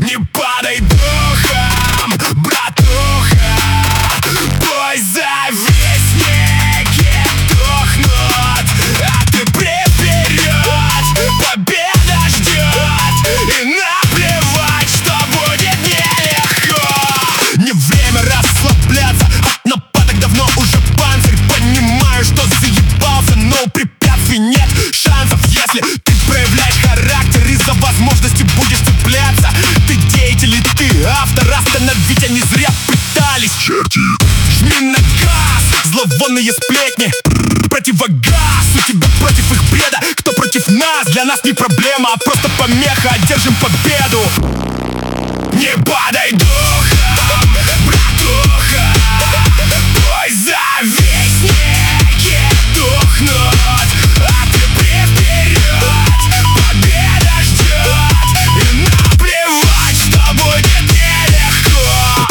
Не падай духом, братуха, пусть завистники тухнут, а ты вперед, победа ждет, и наплевать, что будет нелегко. Не время расслабляться, от нападок давно уже панцирь. Понимаю, что заебался, но у препятствий нет шансов. Если ты проявляешь характер и за возможности будешь цепляться, ты деятель и ты автор, остановить они зря пытались. Черти, жми на газ, зловонные сплетни, противогаз у тебя против их бреда. Кто против нас, для нас не проблема, а просто помеха, одержим победу. Не падай духом, братуха, пусть завистники тухнут, а ты вперед, победа ждет, и наплевать, что будет нелегко.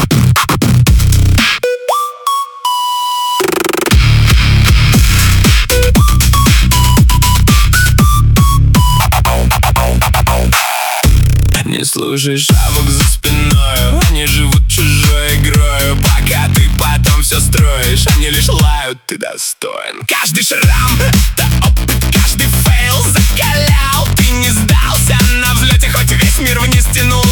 Не слушай шавок за спиною, они живут чужой игрою. Пока ты потом все строишь, они лишь лают, ты достоин. Каждый шрам — это опыт, каждый фейл закалял. Ты не сдался на взлете, хоть весь мир вниз тянул.